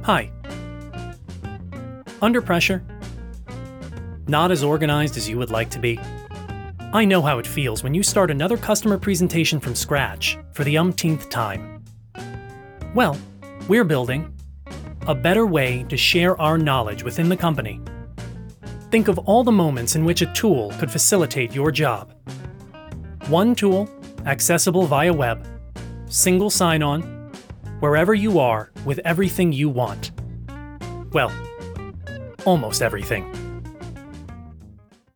Hi. Under pressure? Not as organized as you would like to be? I know how it feels when you start another customer presentation from scratch for the umpteenth time. Well, we're building a better way to share our knowledge within the company. Think of all the moments in which a tool could facilitate your job. One tool, accessible via web, single sign-on, wherever you are with everything you want. Well, almost everything.